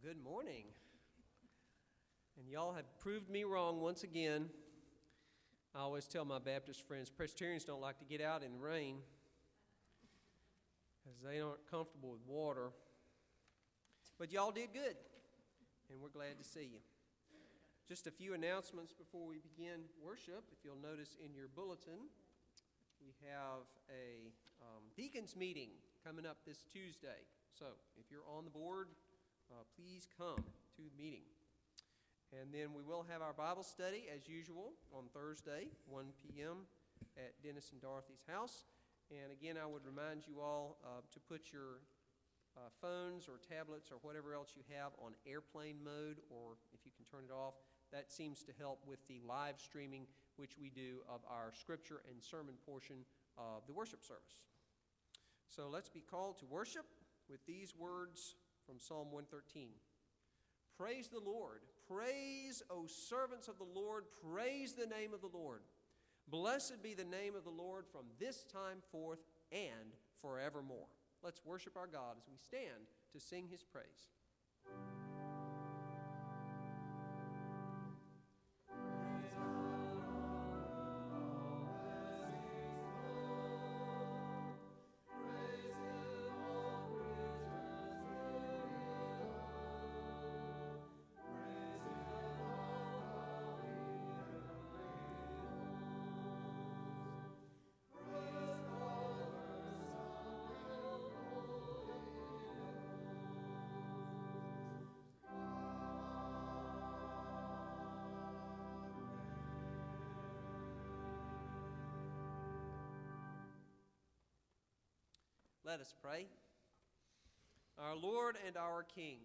Good morning. And y'all have proved me wrong once again. I always tell my Baptist friends, Presbyterians don't like to get out in the rain because they aren't comfortable with water. But y'all did good, and we're glad to see you. Just a few announcements before we begin worship. If you'll notice in your bulletin, we have a deacons meeting coming up this Tuesday. So if you're on the board, please come to the meeting. And then we will have our Bible study as usual on Thursday, 1 p.m. at Dennis and Dorothy's house. And again, I would remind you all to put your phones or tablets or whatever else you have on airplane mode, or if you can turn it off. That seems to help with the live streaming, which we do of our scripture and sermon portion of the worship service. So let's be called to worship with these words from Psalm 113. Praise the Lord. Praise, O servants of the Lord. Praise the name of the Lord. Blessed be the name of the Lord from this time forth and forevermore. Let's worship our God as we stand to sing his praise. Let us pray. Our Lord and our King,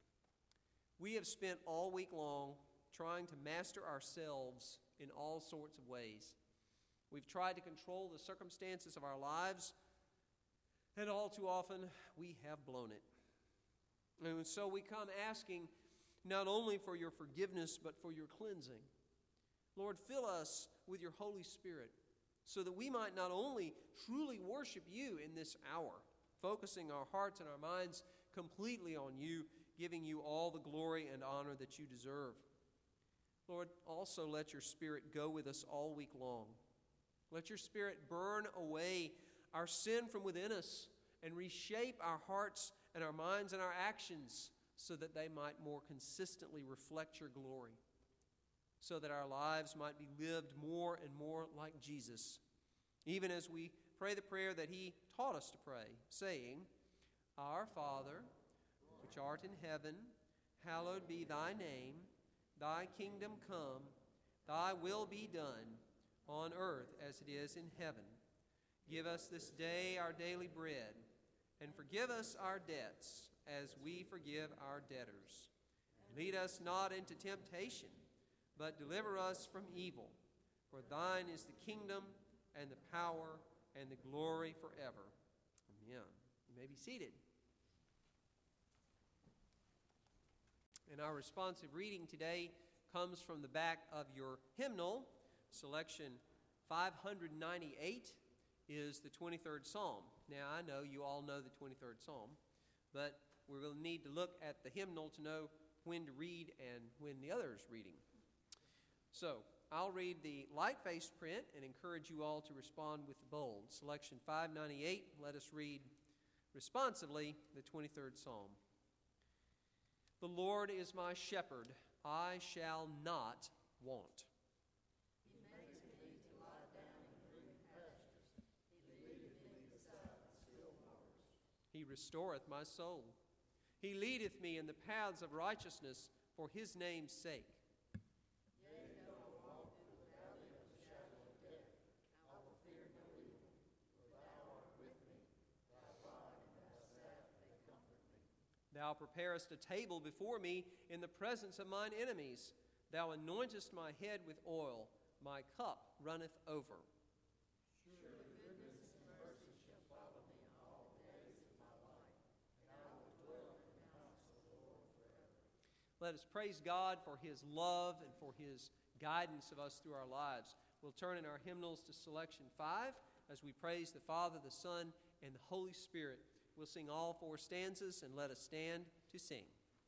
we have spent all week long trying to master ourselves in all sorts of ways. We've tried to control the circumstances of our lives, and all too often we have blown it. And so we come asking not only for your forgiveness, but for your cleansing. Lord, fill us with your Holy Spirit, so that we might not only truly worship you in this hour, focusing our hearts and our minds completely on you, giving you all the glory and honor that you deserve. Lord, also let your Spirit go with us all week long. Let your Spirit burn away our sin from within us and reshape our hearts and our minds and our actions so that they might more consistently reflect your glory, so that our lives might be lived more and more like Jesus, even as we pray the prayer that he taught us to pray, saying, Our Father, which art in heaven, hallowed be thy name. Thy kingdom come, thy will be done, on earth as it is in heaven. Give us this day our daily bread, and forgive us our debts as we forgive our debtors. Lead us not into temptation, but deliver us from evil. For thine is the kingdom and the power and the glory forever. Amen. You may be seated. And our responsive reading today comes from the back of your hymnal. Selection 598 is the 23rd Psalm. Now, I know you all know the 23rd Psalm, but we will need to look at the hymnal to know when to read and when the other is reading. So, I'll read the light-faced print and encourage you all to respond with the bold. Selection 598, let us read responsively the 23rd Psalm. The Lord is my shepherd, I shall not want. He makes me to lie down in green pastures. He leadeth me beside the still waters. He restoreth my soul. He leadeth me in the paths of righteousness for his name's sake. Thou preparest a table before me in the presence of mine enemies. Thou anointest my head with oil. My cup runneth over. Surely goodness and mercy shall follow me all the days of my life, and I will dwell in the house of the Lord forever. Let us praise God for his love and for his guidance of us through our lives. We'll turn in our hymnals to selection 5 as we praise the Father, the Son, and the Holy Spirit. We'll sing all 4 stanzas, and let us stand to sing.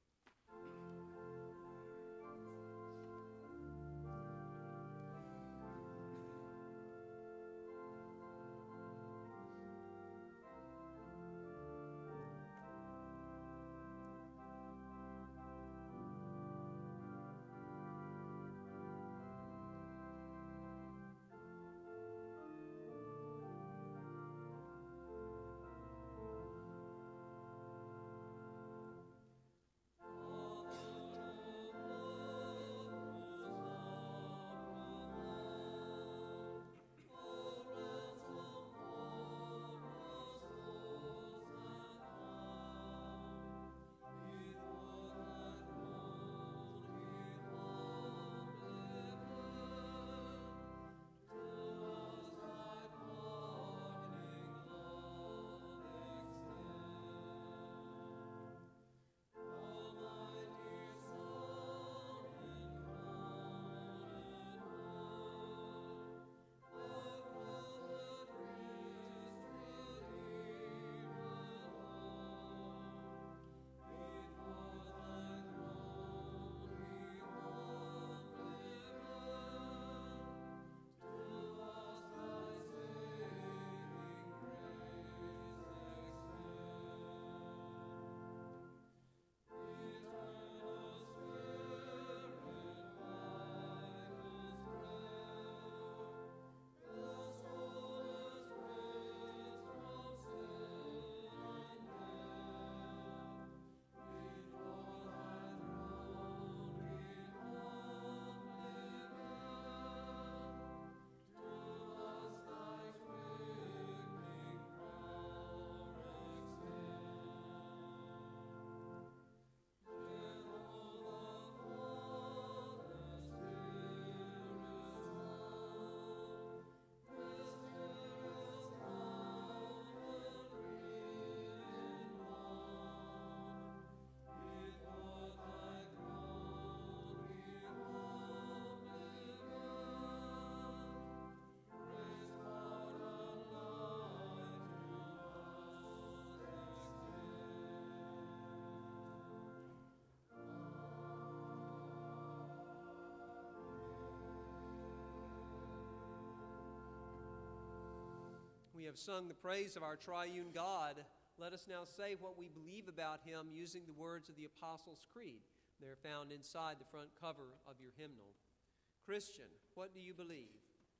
We have sung the praise of our triune God. Let us now say what we believe about him using the words of the Apostles' Creed. They're found inside the front cover of your hymnal. Christian, what do you believe?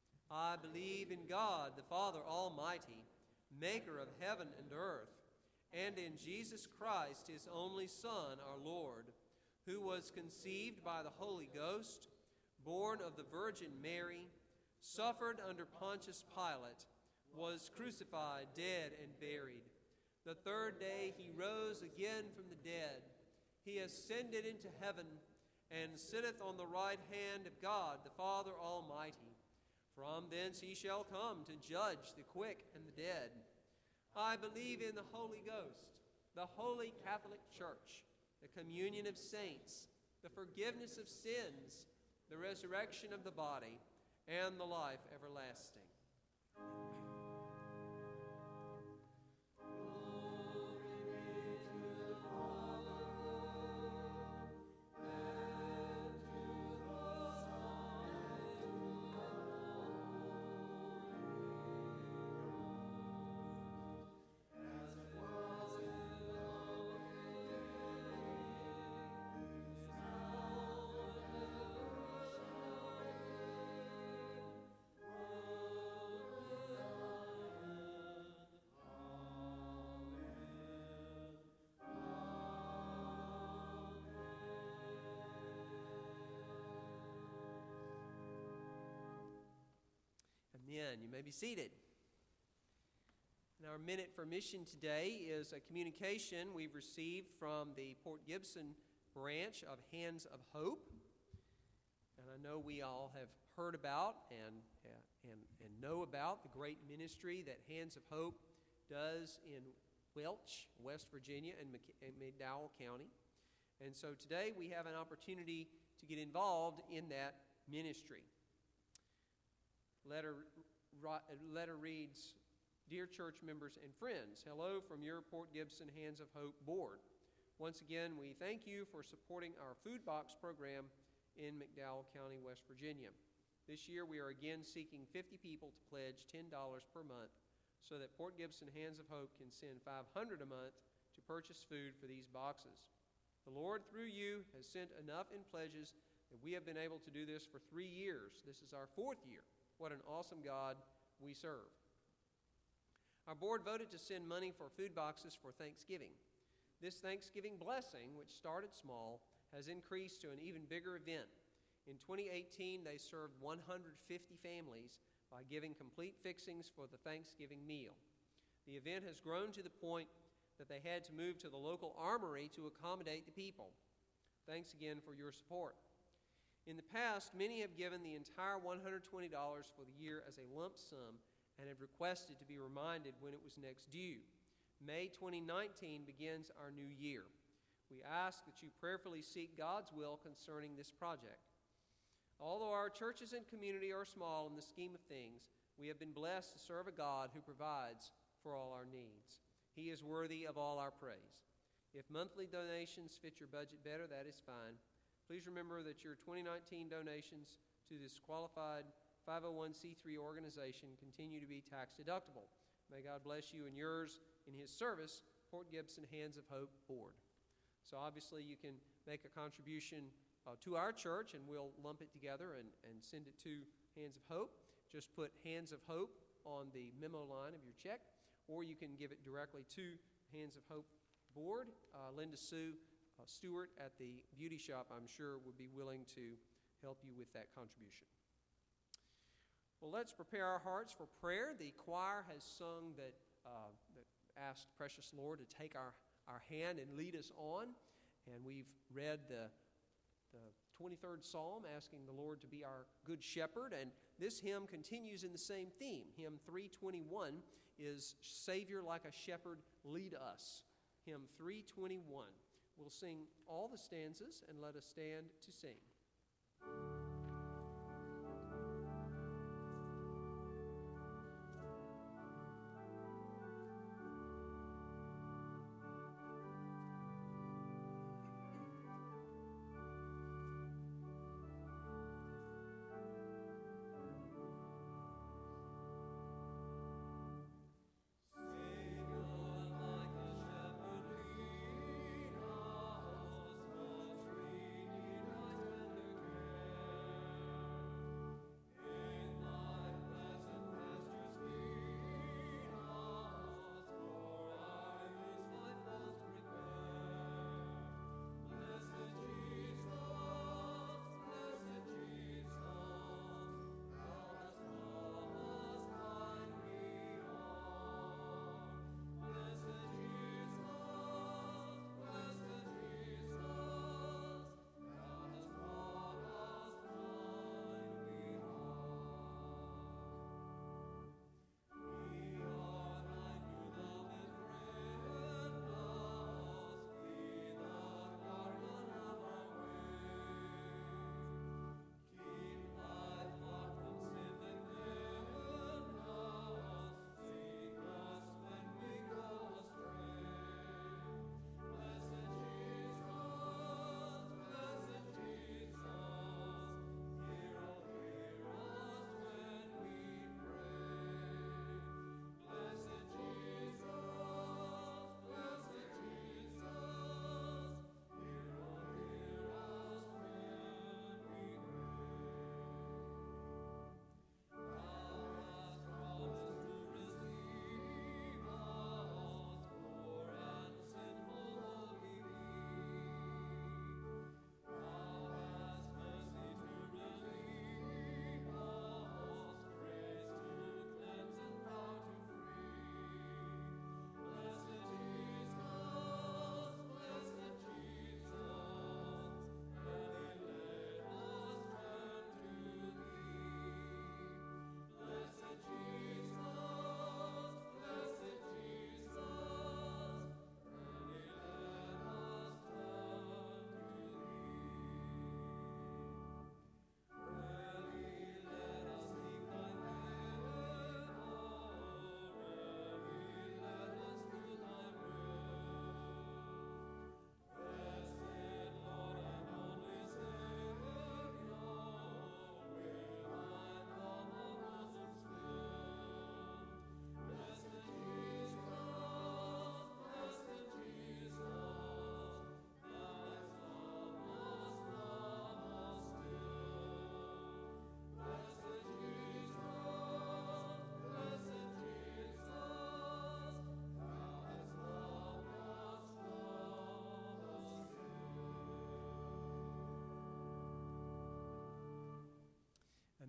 I believe in God, the Father Almighty, maker of heaven and earth, and in Jesus Christ, his only Son, our Lord, who was conceived by the Holy Ghost, born of the Virgin Mary, suffered under Pontius Pilate, was crucified, dead, and buried. The third day he rose again from the dead. He ascended into heaven and sitteth on the right hand of God, the Father Almighty. From thence he shall come to judge the quick and the dead. I believe in the Holy Ghost, the Holy Catholic Church, the communion of saints, the forgiveness of sins, the resurrection of the body, and the life everlasting. Amen. You may be seated. And our Minute for Mission today is a communication we've received from the Port Gibson branch of Hands of Hope. And I know we all have heard about and know about the great ministry that Hands of Hope does in Welch, West Virginia, and McDowell County. And so today we have an opportunity to get involved in that ministry. Letter reads, Dear church members and friends, hello from your Port Gibson Hands of Hope board. Once again, we thank you for supporting our food box program in McDowell County, West Virginia. This year, we are again seeking 50 people to pledge $10 per month so that Port Gibson Hands of Hope can send $500 a month to purchase food for these boxes. The Lord, through you, has sent enough in pledges that we have been able to do this for 3 years. This is our 4th year. What an awesome God we serve. Our board voted to send money for food boxes for Thanksgiving. This Thanksgiving blessing, which started small, has increased to an even bigger event. In 2018, they served 150 families by giving complete fixings for the Thanksgiving meal. The event has grown to the point that they had to move to the local armory to accommodate the people. Thanks again for your support. In the past, many have given the entire $120 for the year as a lump sum and have requested to be reminded when it was next due. May 2019 begins our new year. We ask that you prayerfully seek God's will concerning this project. Although our churches and community are small in the scheme of things, we have been blessed to serve a God who provides for all our needs. He is worthy of all our praise. If monthly donations fit your budget better, that is fine. Please remember that your 2019 donations to this qualified 501c3 organization continue to be tax deductible. May God bless you and yours in His service, Port Gibson Hands of Hope Board. So obviously you can make a contribution to our church, and we'll lump it together and send it to Hands of Hope. Just put Hands of Hope on the memo line of your check, or you can give it directly to Hands of Hope Board. Linda Sue Stewart at the beauty shop, I'm sure, would be willing to help you with that contribution. Well, let's prepare our hearts for prayer. The choir has sung that asked precious Lord to take our hand and lead us on, and we've read the 23rd Psalm asking the Lord to be our good shepherd, and this hymn continues in the same theme. Hymn 321 is Savior like a shepherd, lead us. Hymn 321. We'll sing all the stanzas, and let us stand to sing.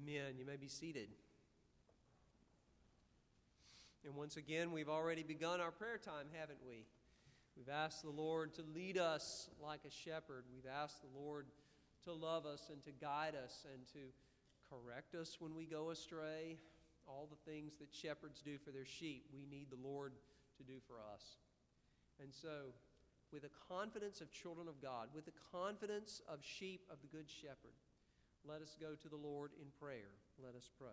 Amen. You may be seated. And once again, we've already begun our prayer time, haven't we? We've asked the Lord to lead us like a shepherd. We've asked the Lord to love us and to guide us and to correct us when we go astray. All the things that shepherds do for their sheep, we need the Lord to do for us. And so, with the confidence of children of God, with the confidence of sheep of the Good Shepherd, let us go to the Lord in prayer. Let us pray.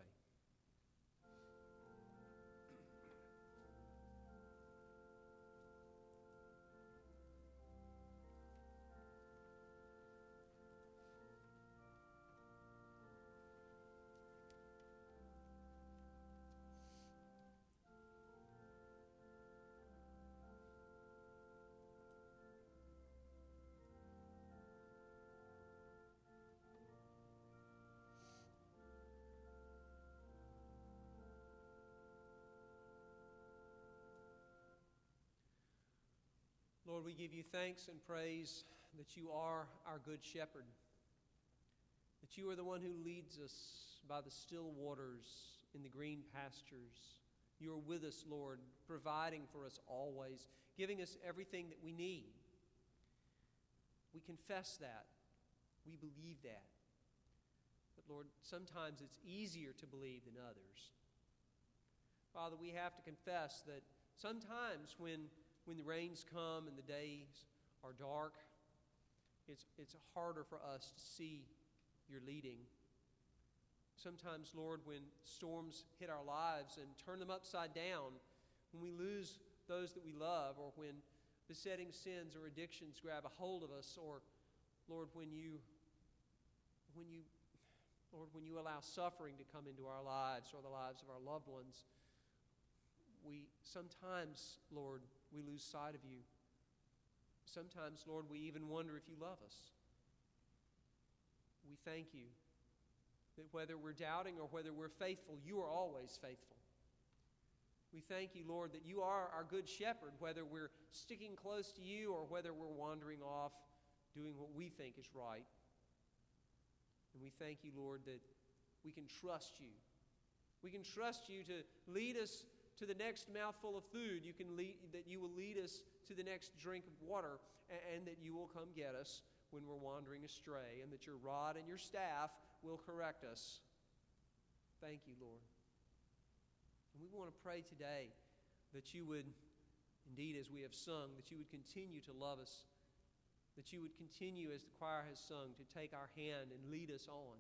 Lord, we give you thanks and praise that you are our good shepherd, that you are the one who leads us by the still waters in the green pastures. You are with us, Lord, providing for us always, giving us everything that we need. We confess that. We believe that. But Lord, sometimes it's easier to believe than others. Father, we have to confess that sometimes when the rains come and the days are dark, it's harder for us to see your leading. Sometimes, Lord, when storms hit our lives and turn them upside down, when we lose those that we love, or when besetting sins or addictions grab a hold of us, or, Lord, when you allow suffering to come into our lives or the lives of our loved ones, we sometimes, Lord, we lose sight of you. Sometimes, Lord, we even wonder if you love us. We thank you that whether we're doubting or whether we're faithful, you are always faithful. We thank you, Lord, that you are our good shepherd, whether we're sticking close to you or whether we're wandering off doing what we think is right. And we thank you, Lord, that we can trust you. We can trust you to lead us to the next mouthful of food. That you will lead us to the next drink of water, and that you will come get us when we're wandering astray, and that your rod and your staff will correct us. Thank you, Lord. And we want to pray today that you would, indeed, as we have sung, that you would continue to love us, that you would continue, as the choir has sung, to take our hand and lead us on.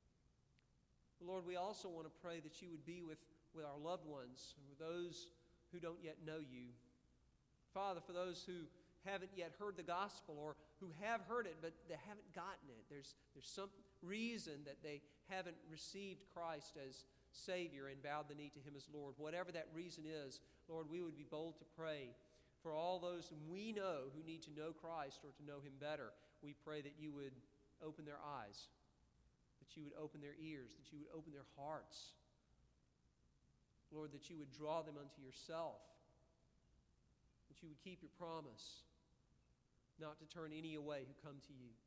Lord, we also want to pray that you would be with our loved ones, and with those who don't yet know you. Father, for those who haven't yet heard the gospel, or who have heard it but they haven't gotten it, there's some reason that they haven't received Christ as Savior and bowed the knee to Him as Lord. Whatever that reason is, Lord, we would be bold to pray for all those whom we know who need to know Christ or to know Him better. We pray that you would open their eyes, that you would open their ears, that you would open their hearts. Lord, that you would draw them unto yourself, that you would keep your promise not to turn any away who come to you.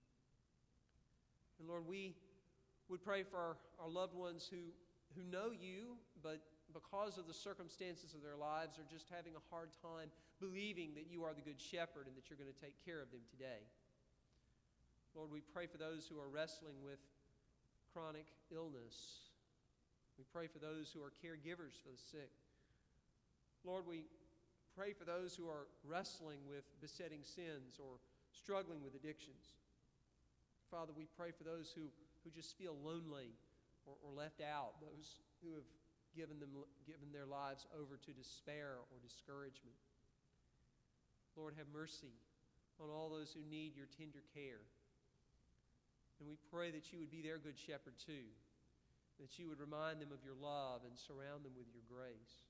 And Lord, we would pray for our loved ones who know you, but because of the circumstances of their lives are just having a hard time believing that you are the good shepherd and that you're going to take care of them today. Lord, we pray for those who are wrestling with chronic illness. We pray for those who are caregivers for the sick. Lord, we pray for those who are wrestling with besetting sins or struggling with addictions. Father, we pray for those who just feel lonely or left out, those who have given their lives over to despair or discouragement. Lord, have mercy on all those who need your tender care. And we pray that you would be their good shepherd too, that you would remind them of your love and surround them with your grace.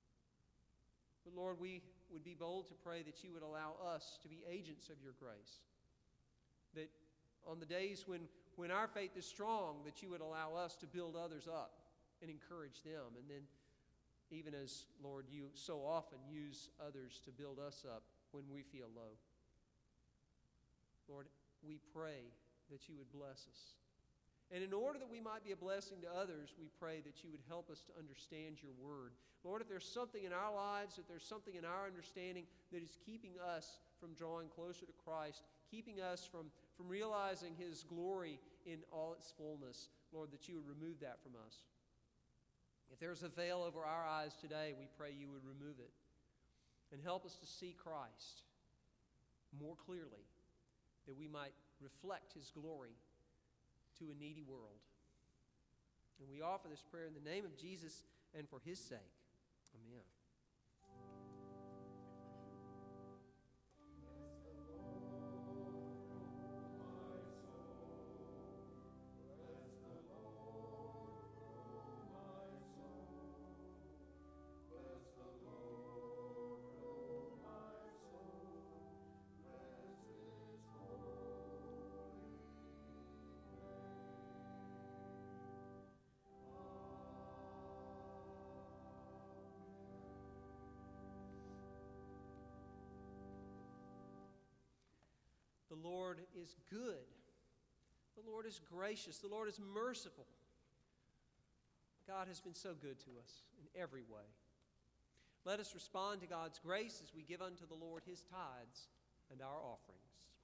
But Lord, we would be bold to pray that you would allow us to be agents of your grace, that on the days when our faith is strong, that you would allow us to build others up and encourage them. And then even as, Lord, you so often use others to build us up when we feel low. Lord, we pray that you would bless us. And in order that we might be a blessing to others, we pray that you would help us to understand your word. Lord, if there's something in our lives, if there's something in our understanding that is keeping us from drawing closer to Christ, keeping us from realizing his glory in all its fullness, Lord, that you would remove that from us. If there's a veil over our eyes today, we pray you would remove it and help us to see Christ more clearly, that we might reflect his glory to a needy world. And we offer this prayer in the name of Jesus and for his sake. Amen. The Lord is good. The Lord is gracious. The Lord is merciful. God has been so good to us in every way. Let us respond to God's grace as we give unto the Lord his tithes and our offerings.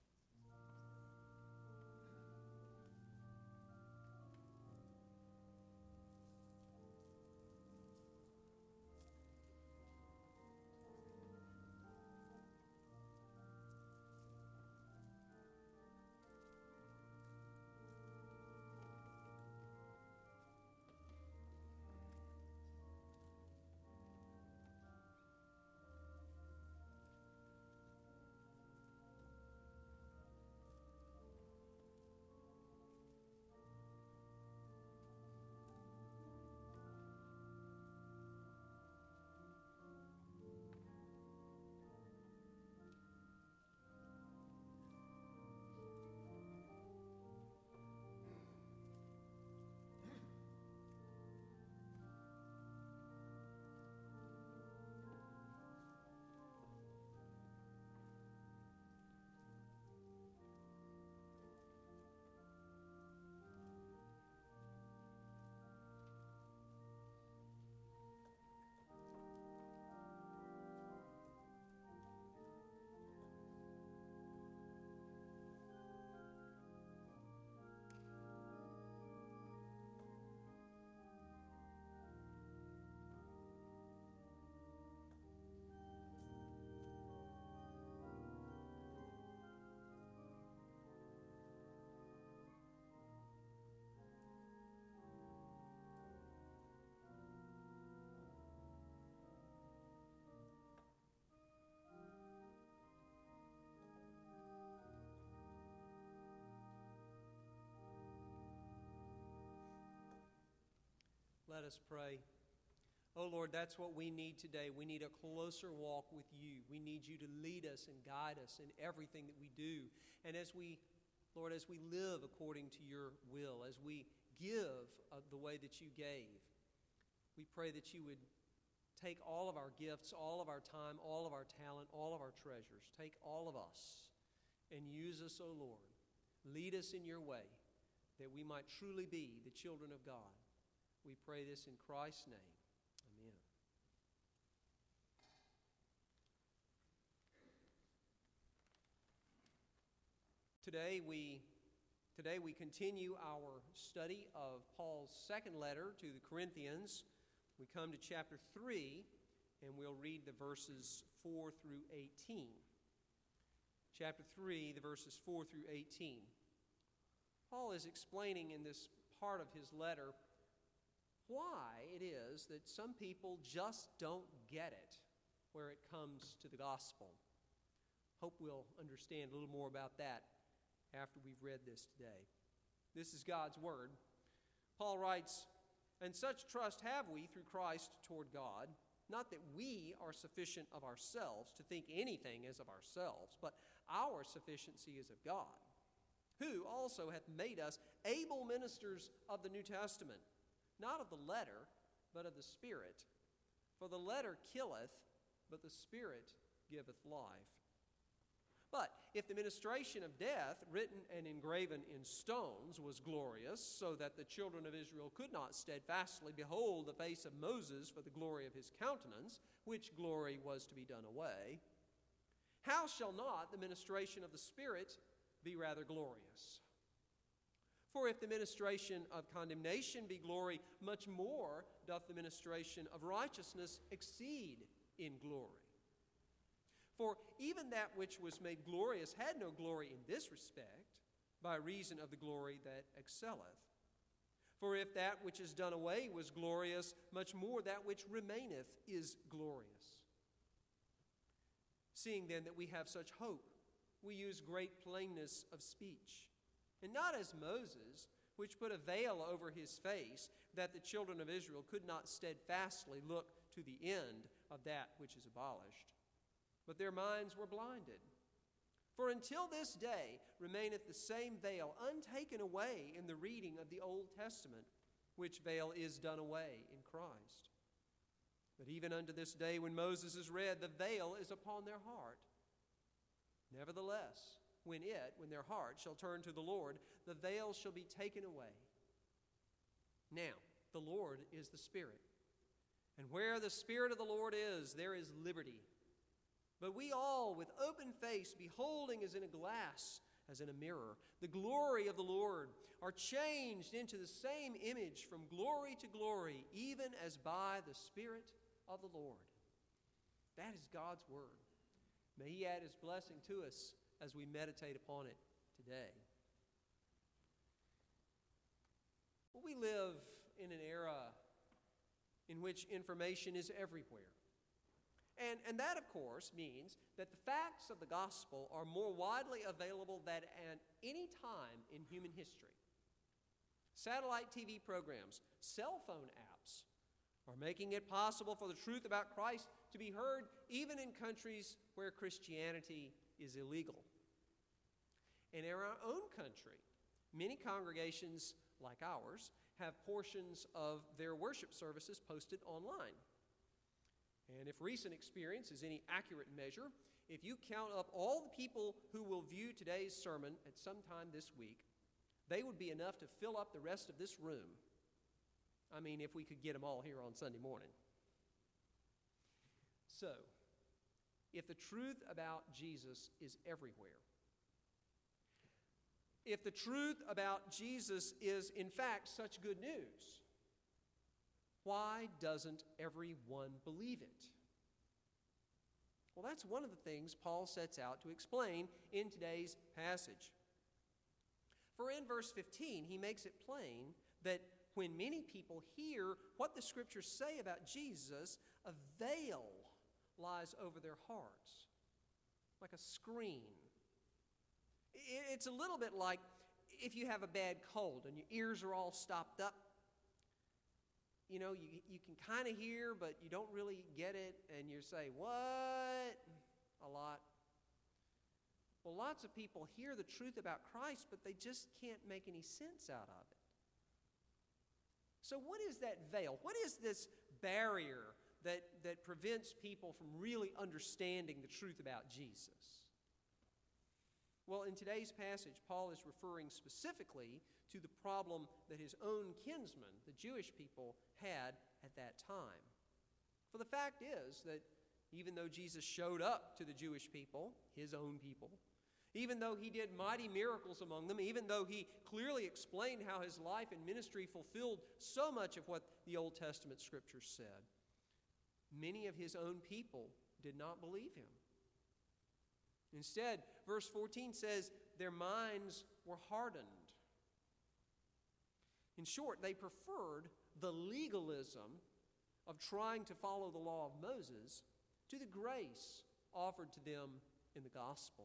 Let us pray. Oh Lord, that's what we need today. We need a closer walk with you. We need you to lead us and guide us in everything that we do. And as we, Lord, as we live according to your will, as we give the way that you gave, we pray that you would take all of our gifts, all of our time, all of our talent, all of our treasures. Take all of us and use us, O Lord. Lead us in your way that we might truly be the children of God. We pray this in Christ's name. Amen. Today we continue our study of Paul's second letter to the Corinthians. We come to chapter 3, and we'll read the verses 4 through 18. Chapter 3, the verses 4 through 18. Paul is explaining in this part of his letter why it is that some people just don't get it where it comes to the gospel. Hope we'll understand a little more about that after we've read this today. This is God's word. Paul writes, "And such trust have we through Christ toward God, not that we are sufficient of ourselves to think anything as of ourselves, but our sufficiency is of God, who also hath made us able ministers of the New Testament, not of the letter, but of the Spirit. For the letter killeth, but the Spirit giveth life. But if the ministration of death, written and engraven in stones, was glorious, so that the children of Israel could not steadfastly behold the face of Moses for the glory of his countenance, which glory was to be done away, how shall not the ministration of the Spirit be rather glorious? For if the ministration of condemnation be glory, much more doth the ministration of righteousness exceed in glory. For even that which was made glorious had no glory in this respect, by reason of the glory that excelleth. For if that which is done away was glorious, much more that which remaineth is glorious. Seeing then that we have such hope, we use great plainness of speech, and not as Moses, which put a veil over his face, that the children of Israel could not steadfastly look to the end of that which is abolished. But their minds were blinded. For until this day remaineth the same veil untaken away in the reading of the Old Testament, which veil is done away in Christ. But even unto this day when Moses is read, the veil is upon their heart. Nevertheless, when their heart shall turn to the Lord, the veil shall be taken away. Now, the Lord is the Spirit, and where the Spirit of the Lord is, there is liberty. But we all, with open face, beholding as in a glass, as in a mirror, the glory of the Lord, are changed into the same image from glory to glory, even as by the Spirit of the Lord. That is God's Word. May He add His blessing to us as we meditate upon it today. Well, we live in an era in which information is everywhere. And that, of course, means that the facts of the gospel are more widely available than at any time in human history. Satellite TV programs, cell phone apps are making it possible for the truth about Christ to be heard even in countries where Christianity is illegal. And in our own country, many congregations like ours have portions of their worship services posted online. And if recent experience is any accurate measure, if you count up all the people who will view today's sermon at some time this week, they would be enough to fill up the rest of this room. I mean, if we could get them all here on Sunday morning. So, if the truth about Jesus is everywhere, if the truth about Jesus is in fact such good news, why doesn't everyone believe it? Well, that's one of the things Paul sets out to explain in today's passage. For in verse 15, he makes it plain that when many people hear what the Scriptures say about Jesus, a veil lies over their hearts, like a screen. It's a little bit like if you have a bad cold and your ears are all stopped up. You know, you can kind of hear, but you don't really get it, and you say, what? A lot. Well, lots of people hear the truth about Christ, but they just can't make any sense out of it. So what is that veil? What is this barrier that prevents people from really understanding the truth about Jesus? Well, in today's passage, Paul is referring specifically to the problem that his own kinsmen, the Jewish people, had at that time. For the fact is that even though Jesus showed up to the Jewish people, his own people, even though he did mighty miracles among them, even though he clearly explained how his life and ministry fulfilled so much of what the Old Testament Scriptures said, many of his own people did not believe him. Instead, verse 14 says, their minds were hardened. In short, they preferred the legalism of trying to follow the law of Moses to the grace offered to them in the gospel.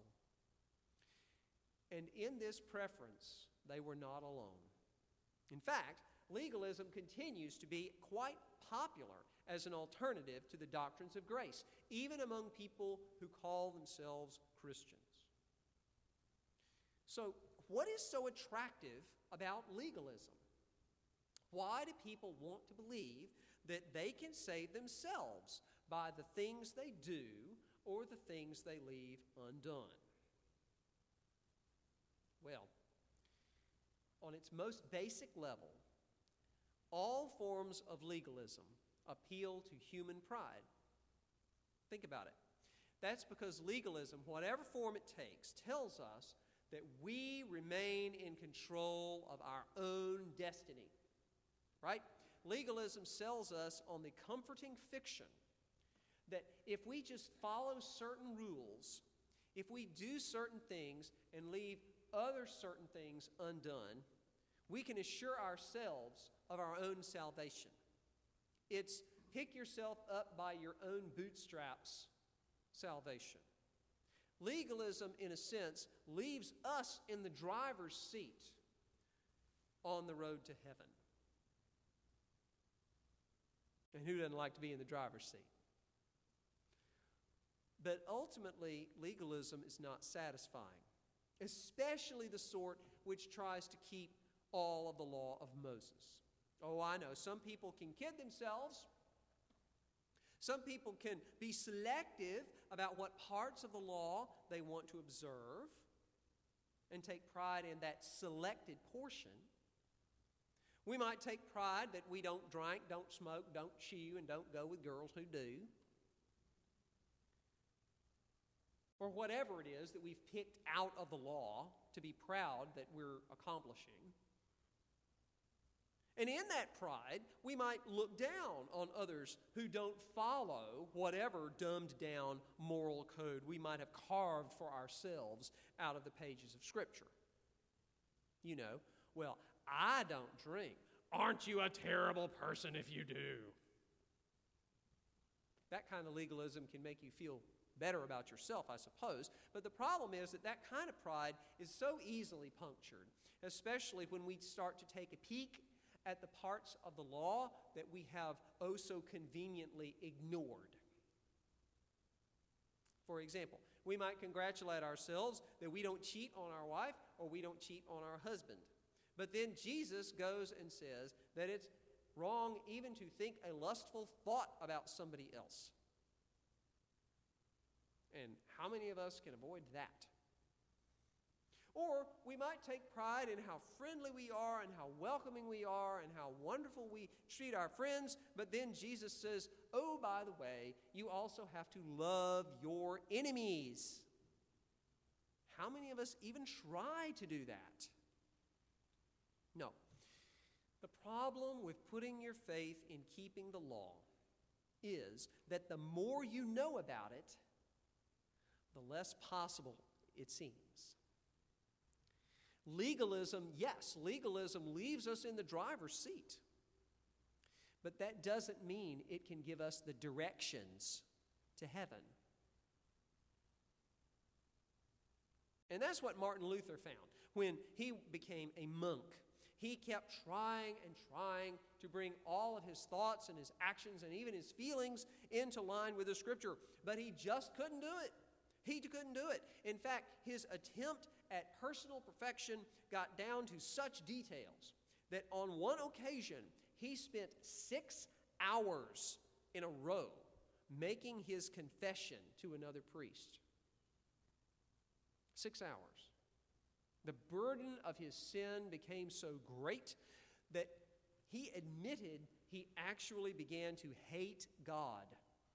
And in this preference, they were not alone. In fact, legalism continues to be quite popular as an alternative to the doctrines of grace, even among people who call themselves Christians. So, what is so attractive about legalism? Why do people want to believe that they can save themselves by the things they do or the things they leave undone? Well, on its most basic level, all forms of legalism appeal to human pride. Think about it. That's because legalism, whatever form it takes, tells us that we remain in control of our own destiny. Right? Legalism sells us on the comforting fiction that if we just follow certain rules, if we do certain things and leave other certain things undone, we can assure ourselves of our own salvation. It's pick yourself up by your own bootstraps salvation. Legalism, in a sense, leaves us in the driver's seat on the road to heaven. And who doesn't like to be in the driver's seat? But ultimately, legalism is not satisfying, especially the sort which tries to keep all of the law of Moses. Oh, I know, some people can kid themselves. Some people can be selective about what parts of the law they want to observe and take pride in that selected portion. We might take pride that we don't drink, don't smoke, don't chew, and don't go with girls who do. Or whatever it is that we've picked out of the law to be proud that we're accomplishing. And in that pride, we might look down on others who don't follow whatever dumbed-down moral code we might have carved for ourselves out of the pages of Scripture. You know, well, I don't drink. Aren't you a terrible person if you do? That kind of legalism can make you feel better about yourself, I suppose. But the problem is that that kind of pride is so easily punctured, especially when we start to take a peek at the parts of the law that we have oh so conveniently ignored. For example, we might congratulate ourselves that we don't cheat on our wife or we don't cheat on our husband. But then Jesus goes and says that it's wrong even to think a lustful thought about somebody else. And how many of us can avoid that? Or we might take pride in how friendly we are and how welcoming we are and how wonderful we treat our friends, but then Jesus says, oh, by the way, you also have to love your enemies. How many of us even try to do that? No. The problem with putting your faith in keeping the law is that the more you know about it, the less possible it seems. Legalism, yes, legalism leaves us in the driver's seat. But that doesn't mean it can give us the directions to heaven. And that's what Martin Luther found when he became a monk. He kept trying and trying to bring all of his thoughts and his actions and even his feelings into line with the Scripture. But he just couldn't do it. He couldn't do it. In fact, his attempt at personal perfection got down to such details that on one occasion, he spent 6 hours in a row making his confession to another priest. 6 hours. The burden of his sin became so great that he admitted he actually began to hate God.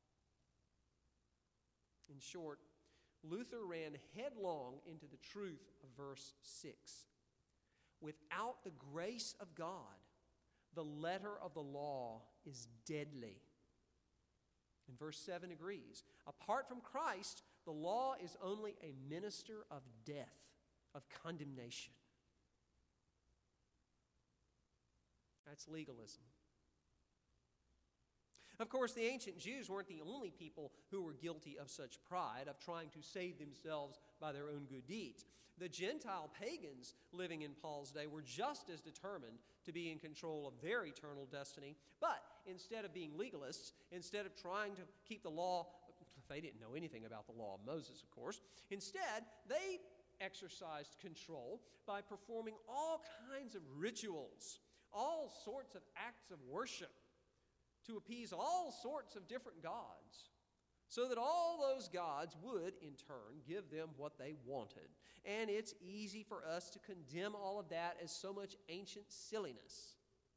In short, Luther ran headlong into the truth of verse 6. Without the grace of God, the letter of the law is deadly. And verse 7 agrees. Apart from Christ, the law is only a minister of death, of condemnation. That's legalism. Of course, the ancient Jews weren't the only people who were guilty of such pride, of trying to save themselves by their own good deeds. The Gentile pagans living in Paul's day were just as determined to be in control of their eternal destiny, but instead of being legalists, instead of trying to keep the law, they didn't know anything about the law of Moses, of course. Instead, they exercised control by performing all kinds of rituals, all sorts of acts of worship, to appease all sorts of different gods, so that all those gods would, in turn, give them what they wanted. And it's easy for us to condemn all of that as so much ancient silliness.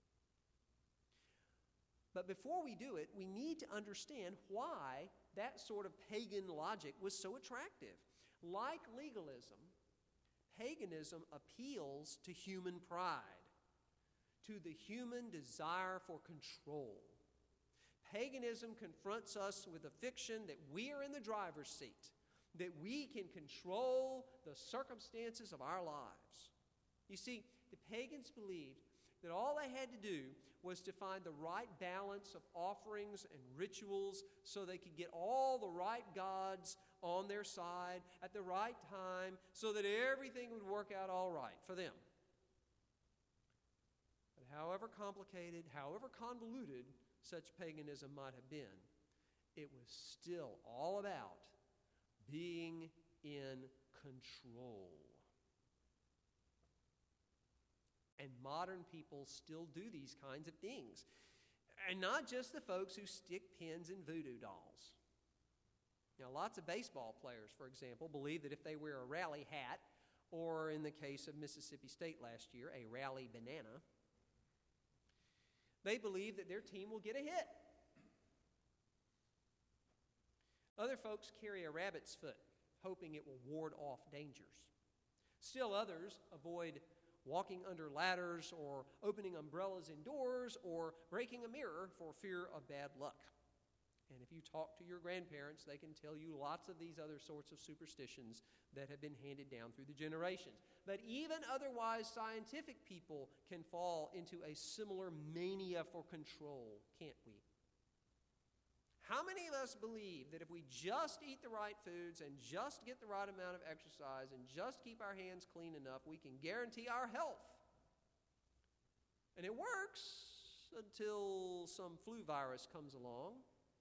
But before we do it, we need to understand why that sort of pagan logic was so attractive. Like legalism, paganism appeals to human pride, to the human desire for control. Paganism confronts us with a fiction that we are in the driver's seat, that we can control the circumstances of our lives. You see, the pagans believed that all they had to do was to find the right balance of offerings and rituals so they could get all the right gods on their side at the right time so that everything would work out all right for them. But however complicated, however convoluted such paganism might have been, it was still all about being in control. And modern people still do these kinds of things. And not just the folks who stick pins in voodoo dolls. Now, lots of baseball players, for example, believe that if they wear a rally hat, or in the case of Mississippi State last year, a rally banana, they believe that their team will get a hit. Other folks carry a rabbit's foot, hoping it will ward off dangers. Still others avoid walking under ladders or opening umbrellas indoors or breaking a mirror for fear of bad luck. And if you talk to your grandparents, they can tell you lots of these other sorts of superstitions that have been handed down through the generations. But even otherwise scientific people can fall into a similar mania for control, can't we? How many of us believe that if we just eat the right foods and just get the right amount of exercise and just keep our hands clean enough, we can guarantee our health? And it works until some flu virus comes along.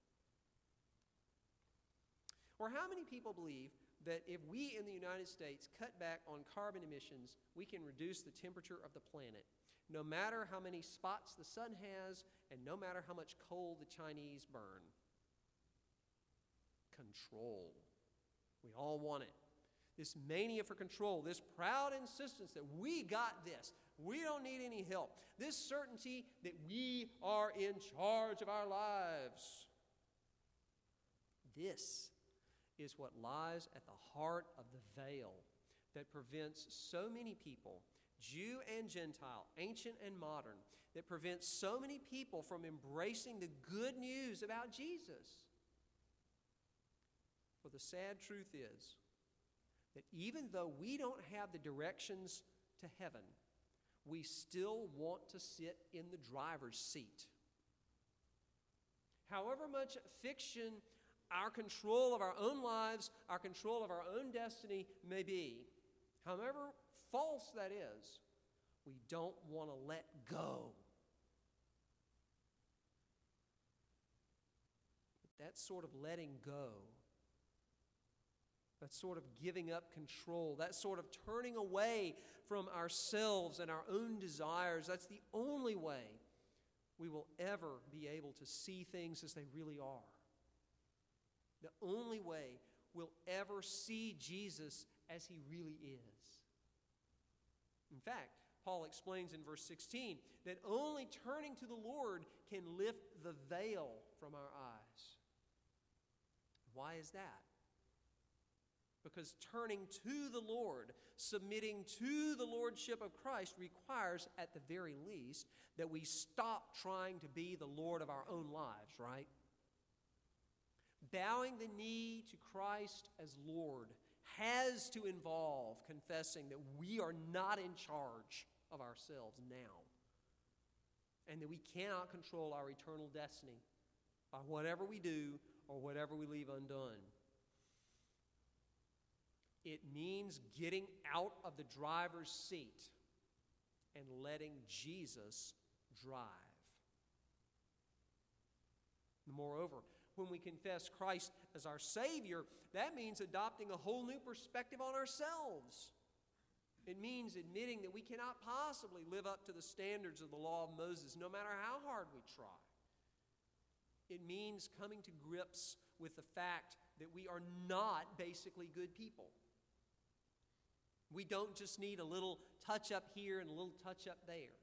Or how many people believe that if we in the United States cut back on carbon emissions, we can reduce the temperature of the planet, no matter how many spots the sun has and no matter how much coal the Chinese burn? Control. We all want it. This mania for control, this proud insistence that we got this, we don't need any help, this certainty that we are in charge of our lives. This is what lies at the heart of the veil that prevents so many people, Jew and Gentile, ancient and modern, that prevents so many people from embracing the good news about Jesus. For the sad truth is that even though we don't have the directions to heaven, we still want to sit in the driver's seat. However much fiction our control of our own lives, our control of our own destiny may be, however false that is, we don't want to let go. But that sort of letting go, that sort of giving up control, that sort of turning away from ourselves and our own desires, that's the only way we will ever be able to see things as they really are. The only way we'll ever see Jesus as he really is. In fact, Paul explains in verse 16 that only turning to the Lord can lift the veil from our eyes. Why is that? Because turning to the Lord, submitting to the lordship of Christ requires, at the very least, that we stop trying to be the Lord of our own lives, right? Bowing the knee to Christ as Lord has to involve confessing that we are not in charge of ourselves now, and that we cannot control our eternal destiny by whatever we do or whatever we leave undone. It means getting out of the driver's seat and letting Jesus drive. Moreover, when we confess Christ as our Savior, that means adopting a whole new perspective on ourselves. It means admitting that we cannot possibly live up to the standards of the law of Moses, no matter how hard we try. It means coming to grips with the fact that we are not basically good people. We don't just need a little touch up here and a little touch up there.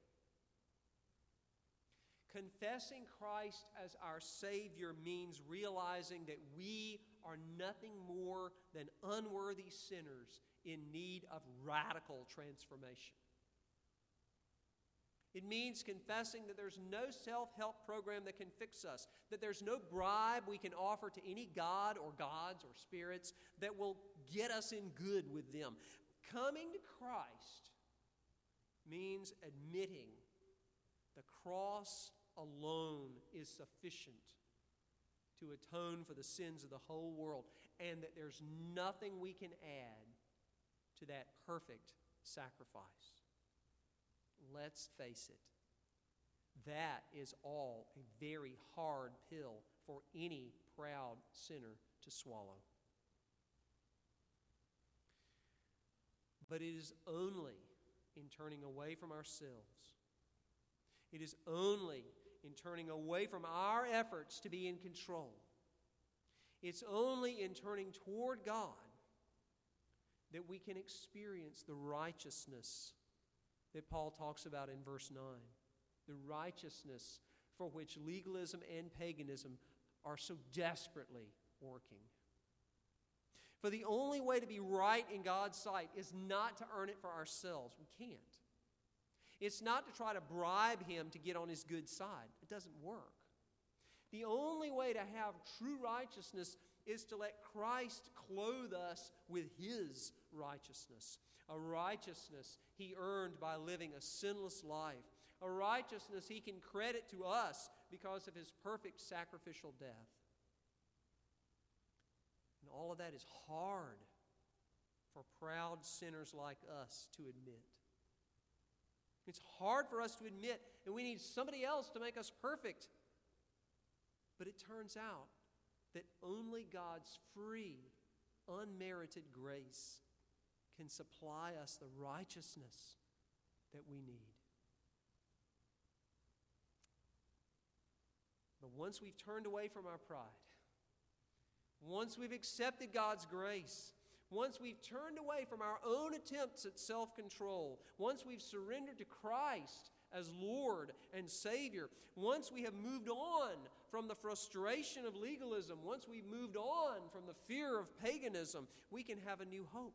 Confessing Christ as our Savior means realizing that we are nothing more than unworthy sinners in need of radical transformation. It means confessing that there's no self-help program that can fix us, that there's no bribe we can offer to any god or gods or spirits that will get us in good with them. Coming to Christ means admitting the cross alone is sufficient to atone for the sins of the whole world, and that there's nothing we can add to that perfect sacrifice. Let's face it, that is all a very hard pill for any proud sinner to swallow. But it is only in turning away from ourselves, it is only in turning away from our efforts to be in control, it's only in turning toward God that we can experience the righteousness that Paul talks about in verse 9. The righteousness for which legalism and paganism are so desperately working. For the only way to be right in God's sight is not to earn it for ourselves. We can't. It's not to try to bribe Him to get on His good side. It doesn't work. The only way to have true righteousness is to let Christ clothe us with His righteousness. A righteousness He earned by living a sinless life. A righteousness He can credit to us because of His perfect sacrificial death. And all of that is hard for proud sinners like us to admit. It's hard for us to admit, and we need somebody else to make us perfect. But it turns out that only God's free, unmerited grace can supply us the righteousness that we need. But once we've turned away from our pride, once we've accepted God's grace, once we've turned away from our own attempts at self-control, once we've surrendered to Christ as Lord and Savior, once we have moved on from the frustration of legalism, once we've moved on from the fear of paganism, we can have a new hope.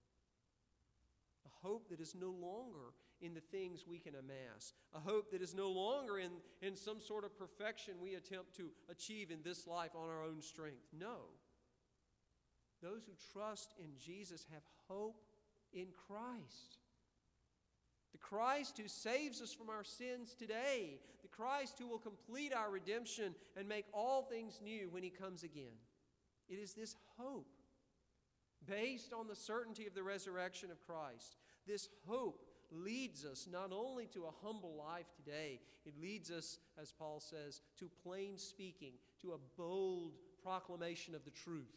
A hope that is no longer in the things we can amass. A hope that is no longer in some sort of perfection we attempt to achieve in this life on our own strength. No. Those who trust in Jesus have hope in Christ. The Christ who saves us from our sins today. The Christ who will complete our redemption and make all things new when He comes again. It is this hope, based on the certainty of the resurrection of Christ. This hope leads us not only to a humble life today, it leads us, as Paul says, to plain speaking, to a bold proclamation of the truth.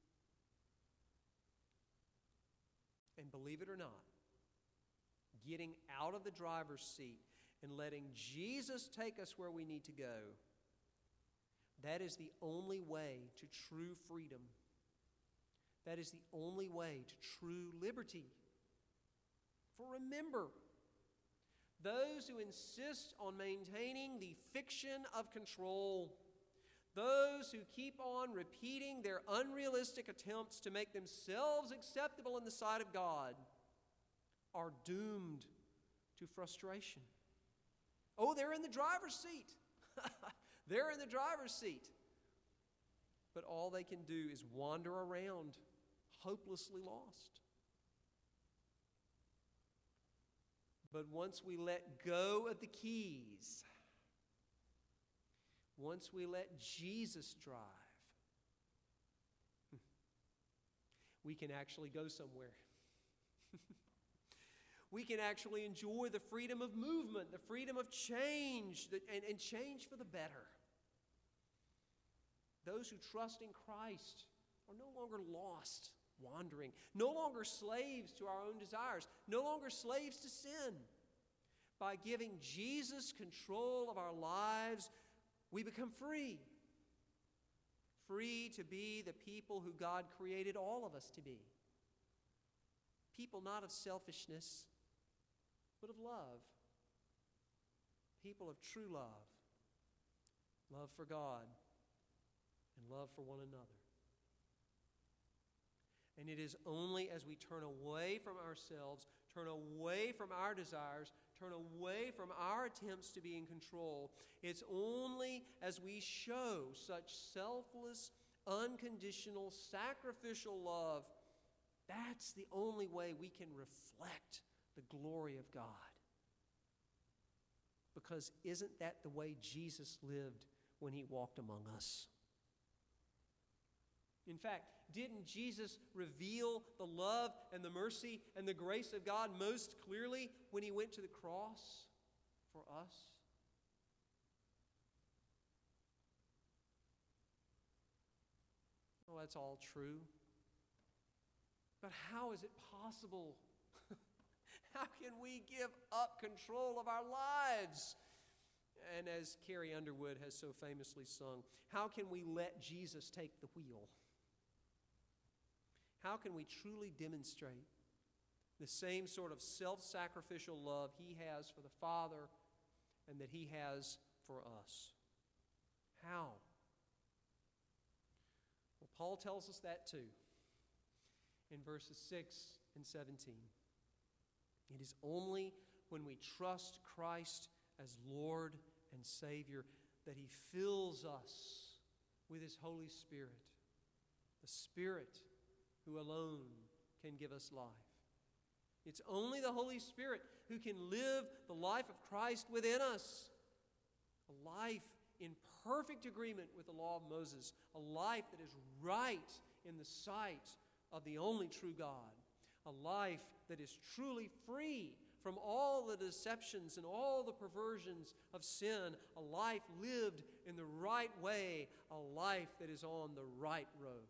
And believe it or not, getting out of the driver's seat and letting Jesus take us where we need to go, that is the only way to true freedom. That is the only way to true liberty. For remember, those who insist on maintaining the fiction of control, those who keep on repeating their unrealistic attempts to make themselves acceptable in the sight of God, are doomed to frustration. Oh, they're in the driver's seat. They're in the driver's seat. But all they can do is wander around, hopelessly lost. But once we let go of the keys, once we let Jesus drive, we can actually go somewhere. We can actually enjoy the freedom of movement, the freedom of change, and change for the better. Those who trust in Christ are no longer lost, wandering, no longer slaves to our own desires, no longer slaves to sin. By giving Jesus control of our lives, we become free. free to be the people who God created all of us to be. People not of selfishness, but of love. People of true love. Love for God and love for one another. And it is only as we turn away from ourselves, turn away from our desires, turn away from our attempts to be in control, it's only as we show such selfless, unconditional, sacrificial love, that's the only way we can reflect the glory of God. Because isn't that the way Jesus lived when he walked among us? In fact, didn't Jesus reveal the love and the mercy and the grace of God most clearly when he went to the cross for us? Well, that's all true. But how is it possible? How can we give up control of our lives? And as Carrie Underwood has so famously sung, how can we let Jesus take the wheel? How can we truly demonstrate the same sort of self-sacrificial love he has for the Father and that he has for us? How? Well, Paul tells us that too in verses 6 and 17. It is only when we trust Christ as Lord and Savior that he fills us with his Holy Spirit, the Spirit who alone can give us life. It's only the Holy Spirit who can live the life of Christ within us, a life in perfect agreement with the law of Moses, a life that is right in the sight of the only true God, a life that is truly free from all the deceptions and all the perversions of sin, a life lived in the right way, a life that is on the right road.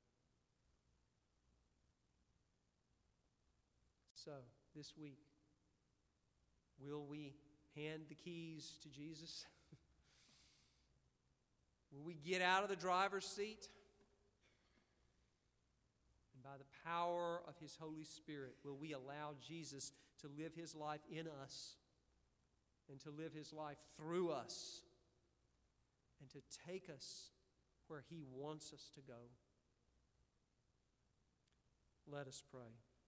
So, this week, will we hand the keys to Jesus? Will we get out of the driver's seat? And by the power of his Holy Spirit, will we allow Jesus to live his life in us and to live his life through us and to take us where he wants us to go? Let us pray.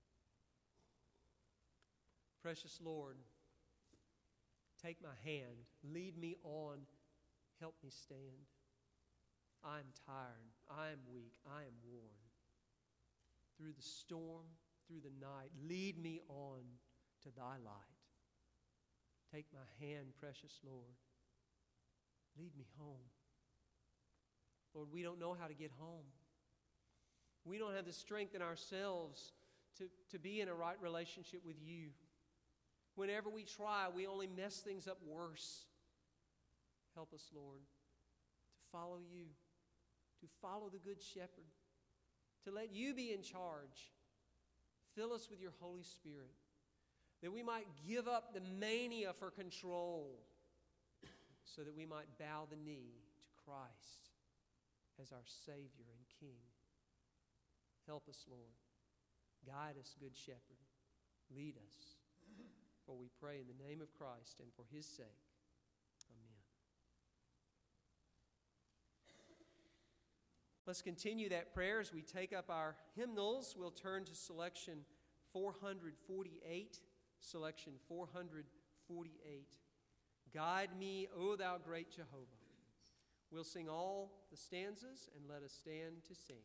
Precious Lord, take my hand, lead me on, help me stand. I am tired, I am weak, I am worn. Through the storm, through the night, lead me on to thy light. Take my hand, precious Lord. Lead me home. Lord, we don't know how to get home. We don't have the strength in ourselves to be in a right relationship with you. Whenever we try, we only mess things up worse. Help us, Lord, to follow you, to follow the Good Shepherd, to let you be in charge. Fill us with your Holy Spirit, that we might give up the mania for control, so that we might bow the knee to Christ as our Savior and King. Help us, Lord. Guide us, Good Shepherd. Lead us. For we pray in the name of Christ and for his sake. Amen. Let's continue that prayer as we take up our hymnals. We'll turn to selection 448. Selection 448. Guide me, O thou great Jehovah. We'll sing all the stanzas and let us stand to sing.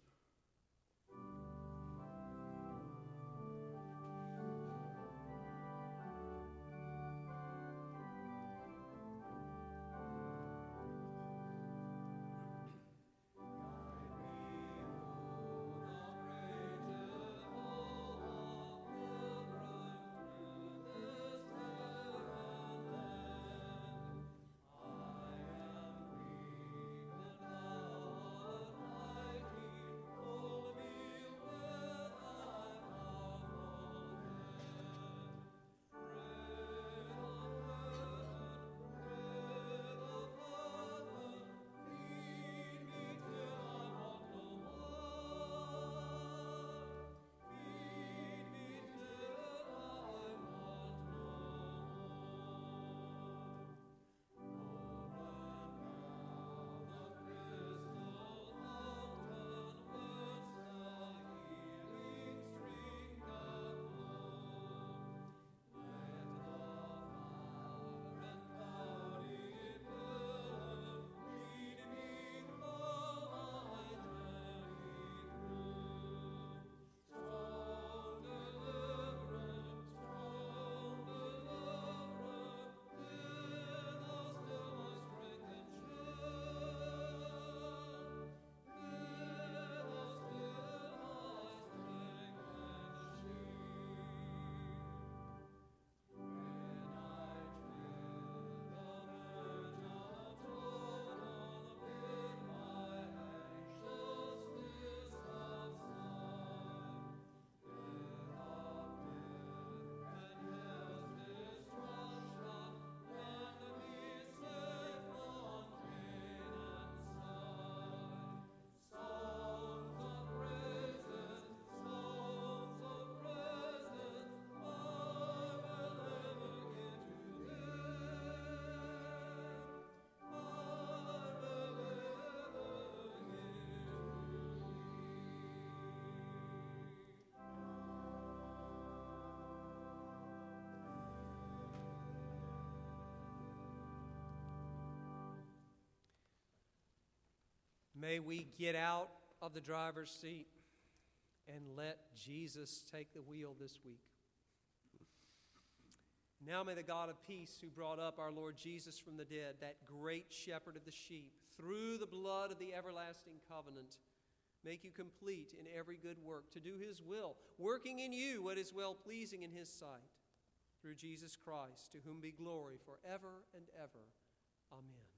Will May we get out of the driver's seat and let Jesus take the wheel this week. Now may the God of peace, who brought up our Lord Jesus from the dead, that great shepherd of the sheep, through the blood of the everlasting covenant, make you complete in every good work to do his will, working in you what is well-pleasing in his sight. Through Jesus Christ, to whom be glory forever and ever. Amen.